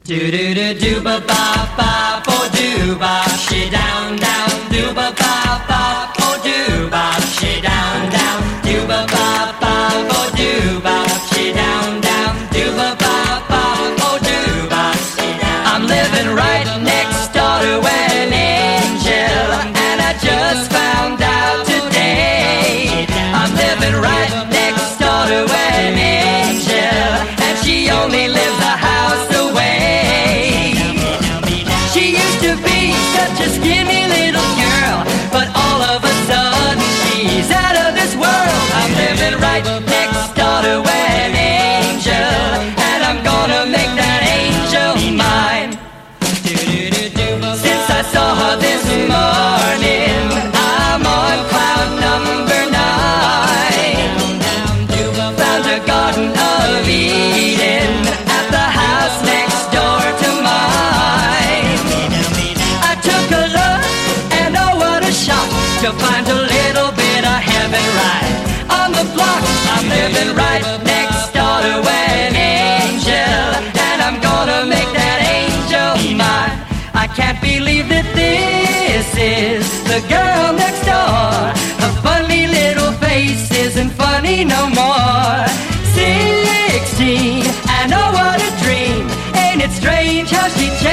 Do do do do ba ba ba bo do ba, she down down do ba ba ba bo do ba, she down down do ba ba ba bo do ba, she down down do ba ba ba bo do ba, she down. I'm living right next door to an angel, and I just found out today. I'm living right next door to an angel, and she only lives a house away. She used to be such a skinny little girl, but all of a sudden she's out of this world. I'm living right next door to an angel, and I'm gonna make that angel mine. Since I saw her this morning, I'm on cloud number 9. Found a Garden of Eden at the house next door to mine. I took a look, and oh what a shock to find a little bit of heaven right on the block. I'm living right next door to an angel, and I'm gonna make that angel mine. I can't believe that this is the girl next door. Her funny little face isn't funny no more. 16, and oh what a dream. Ain't it strange how she changed?